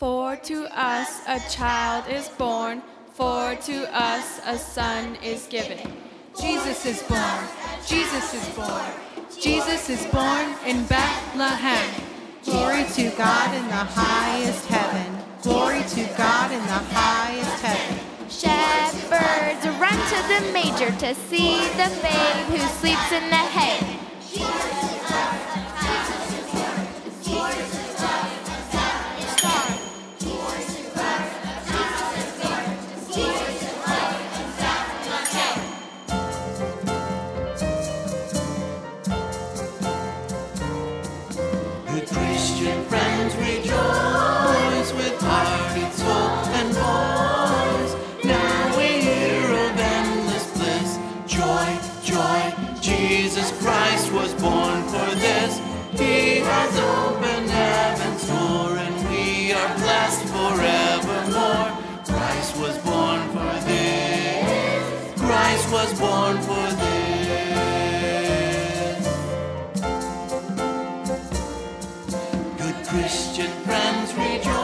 For to us a child is born, for to us a son is given. Jesus is born, Jesus is born, Jesus is born in Bethlehem. Glory to God in the highest heaven. Glory to God in the highest heaven. Shepherds run to the manger to see the babe who sleeps in the hay. Good Christian friends, rejoice with heart and soul and voice. Now we hear of endless bliss. Joy, joy, Jesus Christ was born for this. He has opened heaven's door and we are blessed forevermore. Christ was born for this. Christ was born for this. Christian friends, rejoice.